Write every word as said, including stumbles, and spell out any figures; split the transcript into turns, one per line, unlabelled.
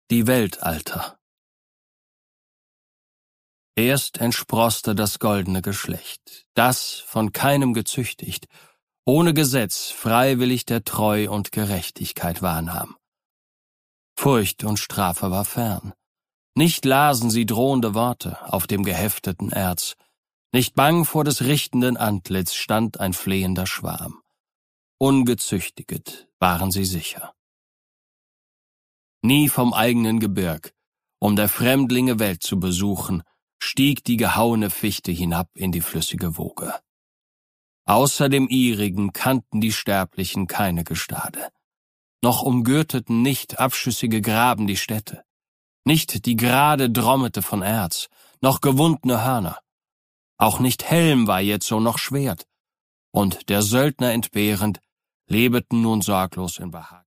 Die Weltalter. Erst entsproßte das goldene Geschlecht, das, von keinem gezüchtigt, ohne Gesetz freiwillig der Treu und Gerechtigkeit wahrnahm. Furcht und Strafe war fern. Nicht lasen sie drohende Worte auf dem gehefteten Erz, nicht bang vor des richtenden Antlitz stand ein flehender Schwarm. Ungezüchtiget waren sie sicher. Nie vom eigenen Gebirg, um der Fremdlinge Welt zu besuchen, stieg die gehauene Fichte hinab in die flüssige Woge. Außer dem ihrigen kannten die Sterblichen keine Gestade. Noch umgürteten nicht abschüssige Graben die Städte, nicht die gerade Drommete von Erz, noch gewundene Hörner. Auch nicht Helm war jetzo noch Schwert, und der Söldner entbehrend, lebeten nun sorglos in Behagen.